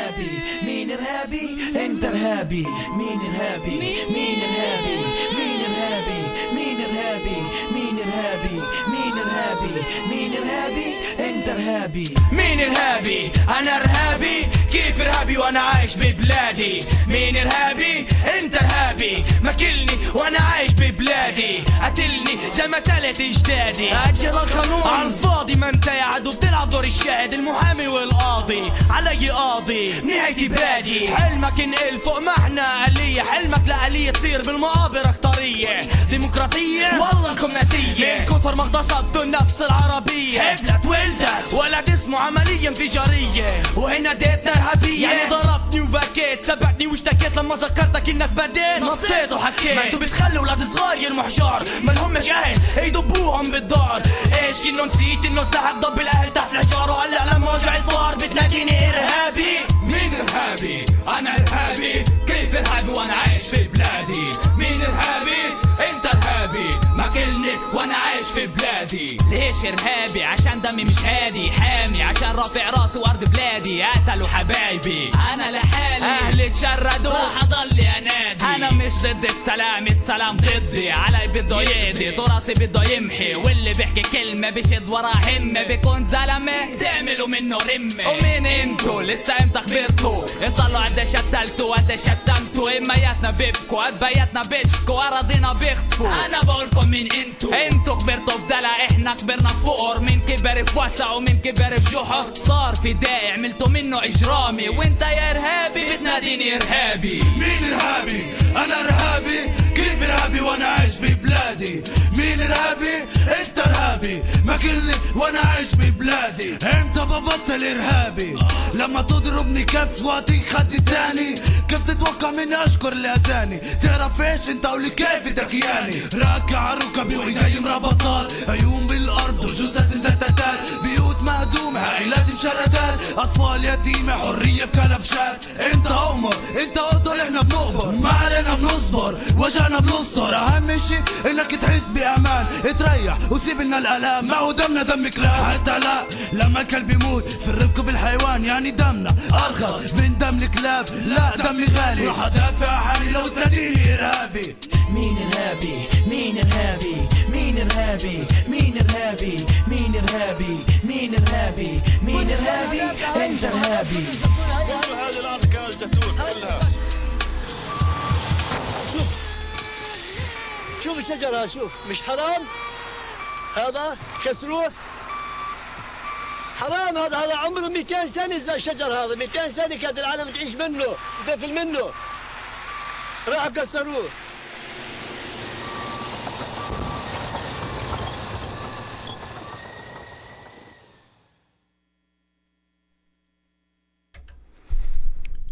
مين إرهابي؟ أنا إرهابي. كيف إرهابي وأنا عايش ببلادي؟ مين إرهابي؟ أنت إرهابي. ماكلني وأنا عايش ببلادي. قتلني زي ما تلت أجدادي. أجل القانون على الفاضي، ما أنت يا عدو بتلعب دور الشاهد المحامي والقاضي. علي قاضي نهايتي بادي. حلمك انقل فوق معنى آلية، حلمك لآلية تصير بالمقابر أخطرية ديمقراطية والله انكم ناسية. من كثر ما اغتصبتوا النفس العربية هبلت ولدت ولد اسمه عملية انفجارية، وهنا ديتنا إرهابية. يعني ضربتني وبكيت، سبقتني واشتكيت لما ذكرتك انك بديت نطيت وحكيت. ما انتوا بتخلوا ولاد صغار يرموا حجار ما لهمش اهل يدبوهم بالدار. ايش كنه نسيت انه سلاحك ضب الاهل تحت الحجار، وهلا لما وجع الفار بتناديني ارهابي. مين ارهابي؟ انا ارهابي. كيف ارهابي وانا عايش في بلادي؟ مين ارهابي؟ انت ارهابي. ماكلني وانا عايش في بلادي. ليش ارهابي؟ عشان دمي مش هادي، حامي عشان رافع راسي وارض بلادي. قتلوا حبايبي انا لحالي، اهلي تشردوا راح اضل انادي. انا مش ضد السلام، السلام ضدي. علي بده يقضي تراثي بده يمحي، واللي بيحكي كلمه بشد ورا همه بيكون زلمه تعملوا منه رمه. ومين انتو لسه امتى كبرتوا؟ صاروا قد شتلتوا قد شتمتوا. امياتنا بيبكوا قد بياتنا بيشكوا، اراضينا بيخطفوا. انا بقولكم مين انتو كبرتوا بدلع، احنا كبرنا في فقر. مين كبر في وسع ومين كبر في جحر. صار في داعي عملتوا منه اجرامي، وانت يا ارهابي بتناديني ارهابي. مين ارهابي؟ انا ارهابي. كيف ارهابي وانا عايش ببلادي؟ مين ارهابي؟ انت ارهابي. ماكلني وانا عايش ببلادي. امتى ببطل ارهابي؟ لما تضربني كف واتيك خد تاني. كيف تتوقع مني اشكر اللي اذاني؟ تعرف ايش انت قولي كيف دكياني؟ راكع ركبي وايدي مربطات، عيون بالارض وجثث مفتتات، بيوت مهدومه عائلات مشردات، اطفال يتيمه حريه بكلبشات. انت امر انت قتل احنا بنقبر، ما علينا بنصبر وجعنا بنستر. اهم شيء انك تحس بامان، تريح وسيب لنا الالام. معه دمنا دم كلاب، حتى لا لما الكلب يموت في الرفق بالحيوان يعني دمنا ارخص من دم الكلاب. لا دمي غالي راح ادافع عن حالي لو تناديني ارهابي. مين ارهابي؟ مين ارهابي؟ مين ارهابي؟ مين ارهابي؟ مين ارهابي؟ مين ارهابي؟ مين ارهابي؟ انت ارهابي. هذه الارض كانت زيتون كلها. شوف الشجرة، شوف مش حرام؟ هذا كسروه حرام. هذا عمره 200 سنة زي الشجر هذا، 200 سنة كانت العالم تعيش منه وتاكل منه، راحوا كسروه.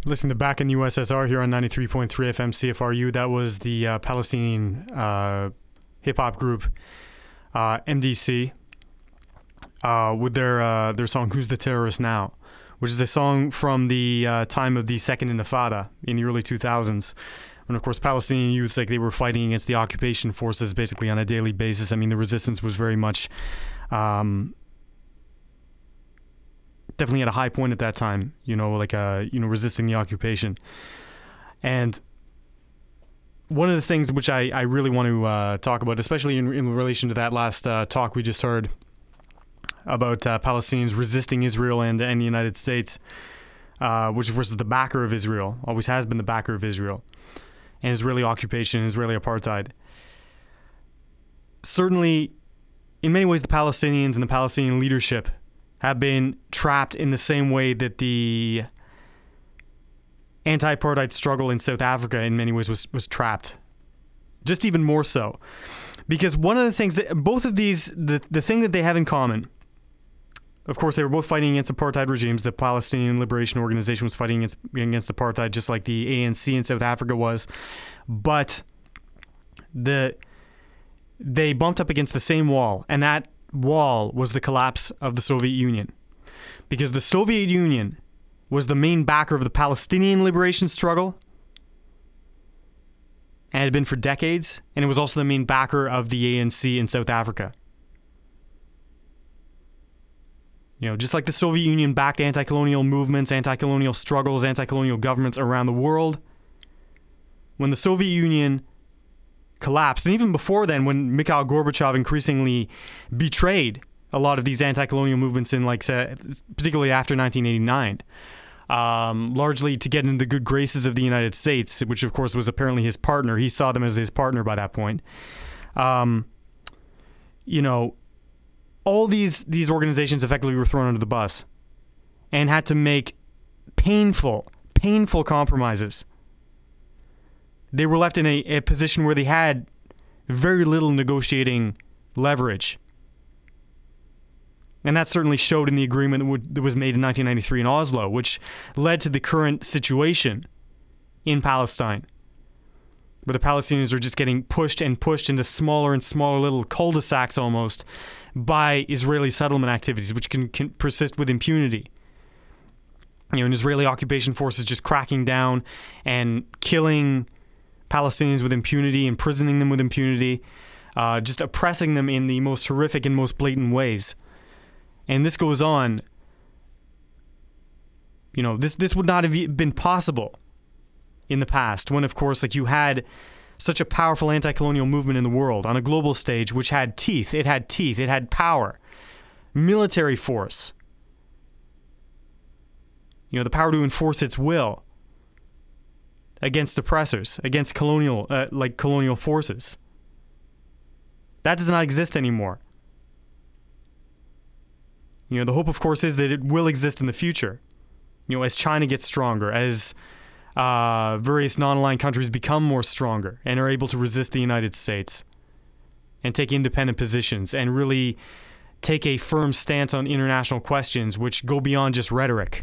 Listen to Back in the USSR here on 93.3 FM CFRU. That was the Palestinian hip-hop group MDC with their song Who's the Terrorist Now, which is a song from the time of the Second Intifada in the early 2000s. And of course, Palestinian youths, they were fighting against the occupation forces basically on a daily basis. I mean, the resistance was very much definitely at a high point at that time, resisting the occupation. And one of the things which I really want to talk about, especially in relation to that last talk we just heard about Palestinians resisting Israel and the United States, which of course is the backer of Israel, always has been the backer of Israel, and Israeli occupation, Israeli apartheid. Certainly, in many ways, the Palestinians and the Palestinian leadership have been trapped in the same way that the anti-apartheid struggle in South Africa in many ways was trapped. Just even more so. Because one of the things that both of these, the thing that they have in common, of course, they were both fighting against apartheid regimes. The Palestinian Liberation Organization was fighting against apartheid, just like the ANC in South Africa was. But they bumped up against the same wall, and that wall was the collapse of the Soviet Union. Because the Soviet Union was the main backer of the Palestinian liberation struggle, and had been for decades, and it was also the main backer of the ANC in South Africa. Just like the Soviet Union backed anti-colonial movements, anti-colonial struggles, anti-colonial governments around the world, when the Soviet Union collapsed, and even before then, when Mikhail Gorbachev increasingly betrayed a lot of these anti-colonial movements in, particularly after 1989, largely to get into the good graces of the United States, which of course was apparently his partner. He saw them as his partner by that point. All these organizations effectively were thrown under the bus and had to make painful compromises. They were left in a position where they had very little negotiating leverage. And that certainly showed in the agreement that was made in 1993 in Oslo, which led to the current situation in Palestine, where the Palestinians are just getting pushed into smaller and smaller little cul-de-sacs almost by Israeli settlement activities, which can persist with impunity. And Israeli occupation forces just cracking down and killing Palestinians with impunity, imprisoning them with impunity, just oppressing them in the most horrific and most blatant ways. And this goes on. This would not have been possible in the past, when, of course, you had such a powerful anti-colonial movement in the world on a global stage, which had teeth. It had power, military force. The power to enforce its will against oppressors, against colonial forces. That does not exist anymore. The hope, of course, is that it will exist in the future. As China gets stronger, as various non-aligned countries become more stronger and are able to resist the United States and take independent positions and really take a firm stance on international questions which go beyond just rhetoric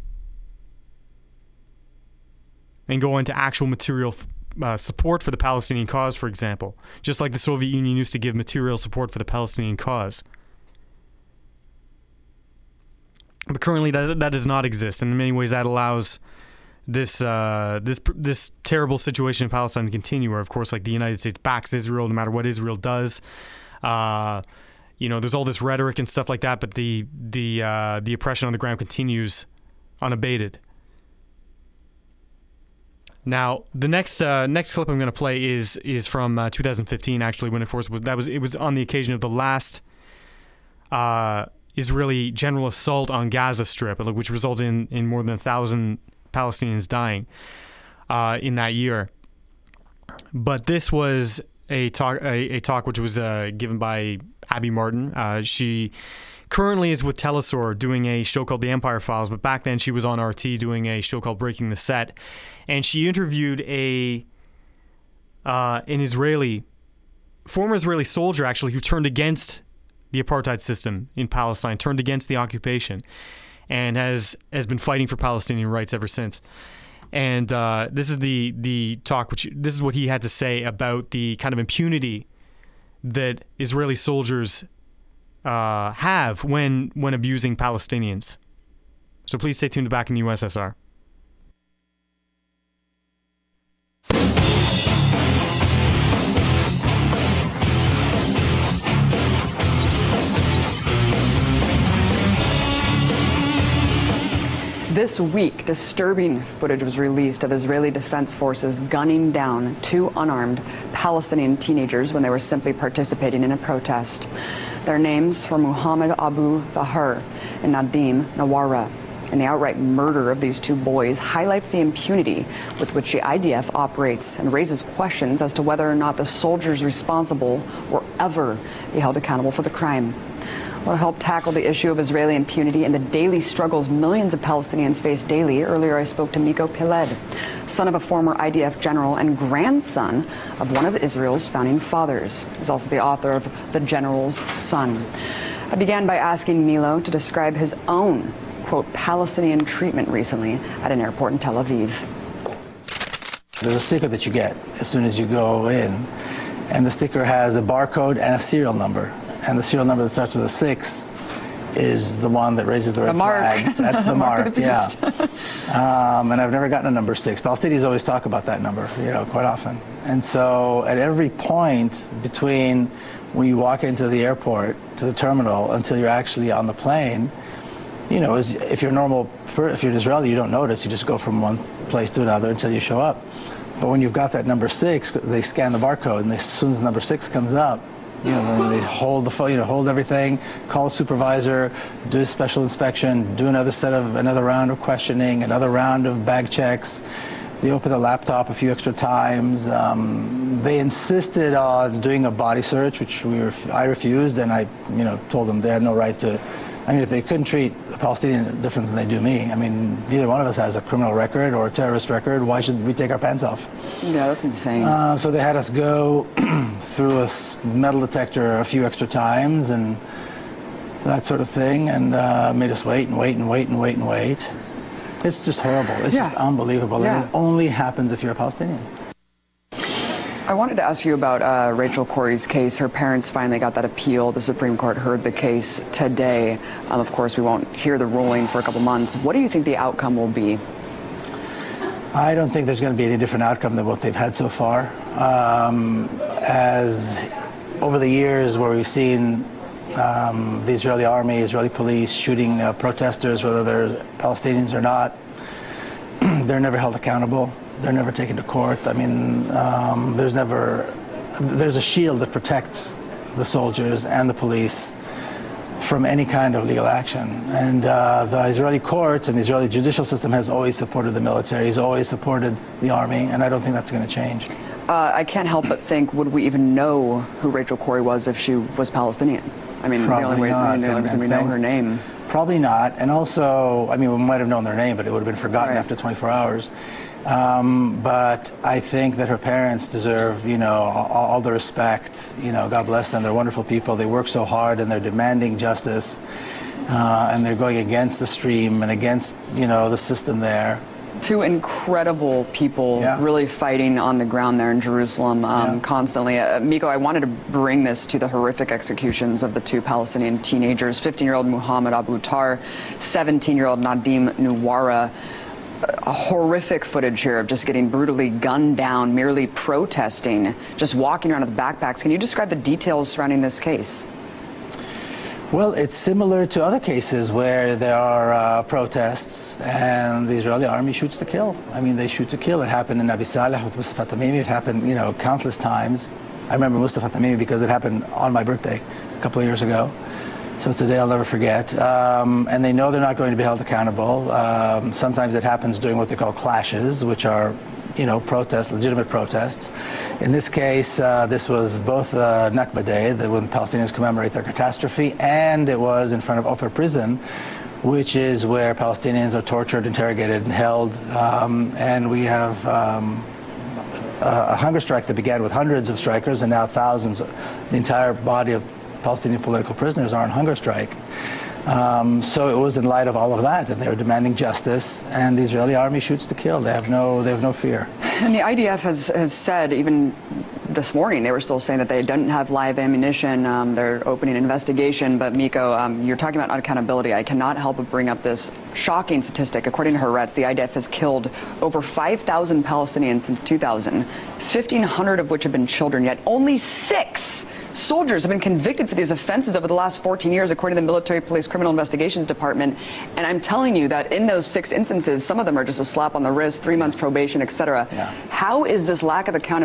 and go into actual material support for the Palestinian cause, for example, just like the Soviet Union used to give material support for the Palestinian cause. But currently that does not exist, and in many ways that allows this terrible situation in Palestine to continue, where, of course, the United States backs Israel no matter what Israel does. There's all this rhetoric and stuff like that, but the oppression on the ground continues unabated. Now, the next clip I'm going to play is from 2015, actually, when, of course, it was on the occasion of the last Israeli general assault on Gaza Strip, which resulted in more than 1,000 Palestinians dying in that year. But this was a talk which was given by Abby Martin. She currently is with Telesur doing a show called The Empire Files, but back then she was on RT doing a show called Breaking the Set, and she interviewed an former Israeli soldier, actually, who turned against the apartheid system in Palestine, turned against the occupation, and has been fighting for Palestinian rights ever since. And this is the talk, this is what he had to say about the kind of impunity that Israeli soldiers have when abusing Palestinians. So please stay tuned to Back in the USSR. This week, disturbing footage was released of Israeli Defense Forces gunning down 2 unarmed Palestinian teenagers when they were simply participating in a protest. Their names were Muhammad Abu Thahar and Nadim Nawara. And the outright murder of these 2 boys highlights the impunity with which the IDF operates and raises questions as to whether or not the soldiers responsible will ever be held accountable for the crime. Will help tackle the issue of Israeli impunity and the daily struggles millions of Palestinians face daily. Earlier, I spoke to Miko Peled, son of a former IDF general and grandson of one of Israel's founding fathers. He's also the author of The General's Son. I began by asking Milo to describe his own, quote, Palestinian treatment recently at an airport in Tel Aviv. There's a sticker that you get as soon as you go in, and the sticker has a barcode and a serial number. And the serial number that starts with a 6 is the one that raises the red flag. That's the mark, yeah. And I've never gotten a number 6. Palestinians always talk about that number, quite often. And so at every point between when you walk into the airport to the terminal until you're actually on the plane, if you're an Israeli, you don't notice. You just go from one place to another until you show up. But when you've got that number 6, they scan the barcode, and as soon as the number 6 comes up, then they hold the phone, hold everything, call a supervisor, do a special inspection, do another round of questioning, another round of bag checks. They open the laptop a few extra times. They insisted on doing a body search, which I refused, and I, told them they had no right to. If they couldn't treat a Palestinian different than they do me, neither one of us has a criminal record or a terrorist record. Why should we take our pants off? Yeah, that's insane. So they had us go through a metal detector a few extra times and that sort of thing, and made us wait and wait and wait and wait and wait. It's just horrible. It's just unbelievable. Yeah. And it only happens if you're a Palestinian. I wanted to ask you about Rachel Corrie's case. Her parents finally got that appeal. The Supreme Court heard the case today. Of course, we won't hear the ruling for a couple months. What do you think the outcome will be? I don't think there's going to be any different outcome than what they've had so far. As over the years where we've seen the Israeli army, Israeli police shooting protesters, whether they're Palestinians or not, they're never held accountable. They're never taken to court. There's a shield that protects the soldiers and the police from any kind of legal action. And the Israeli courts and the Israeli judicial system has always supported the military, has always supported the army, and I don't think that's going to change. I can't help but think, would we even know who Rachel Corrie was if she was Palestinian? Probably the only way we know her name. Probably not. And also, we might have known their name, but it would have been forgotten after 24 hours. But I think that her parents deserve, all the respect. God bless them. They're wonderful people. They work so hard, and they're demanding justice, and they're going against the stream and against, the system there. 2 incredible people really fighting on the ground there in Jerusalem constantly. Miko, I wanted to bring this to the horrific executions of the 2 Palestinian teenagers, 15-year-old Muhammad Abu Thahar, 17-year-old Nadim Nawara. A horrific footage here of just getting brutally gunned down, merely protesting, just walking around with backpacks. Can you describe the details surrounding this case? Well, it's similar to other cases where there are protests and the Israeli army shoots to kill. They shoot to kill. It happened in Abi Saleh with Mustafa Tamimi. It happened, countless times. I remember Mustafa Tamimi because it happened on my birthday a couple of years ago. So it's a day I'll never forget. And they know they're not going to be held accountable. Sometimes it happens during what they call clashes, which are, protests, legitimate protests. In this case, this was both Nakba Day, when Palestinians commemorate their catastrophe, and it was in front of Ofer prison, which is where Palestinians are tortured, interrogated, and held. And we have a hunger strike that began with hundreds of strikers and now thousands. The entire body of Palestinian political prisoners are on hunger strike. So it was in light of all of that, and they were demanding justice, and the Israeli army shoots to kill. They have no fear. And the IDF has said, even this morning, they were still saying that they didn't have live ammunition. They're opening an investigation. But Miko, you're talking about accountability. I cannot help but bring up this shocking statistic. According to Haaretz, the IDF has killed over 5,000 Palestinians since 2000, 1,500 of which have been children, yet only 6 soldiers have been convicted for these offenses over the last 14 years, according to the Military Police Criminal Investigations Department. And I'm telling you that in those 6 instances, some of them are just a slap on the wrist, 3 months probation, etc. How is this lack of accountability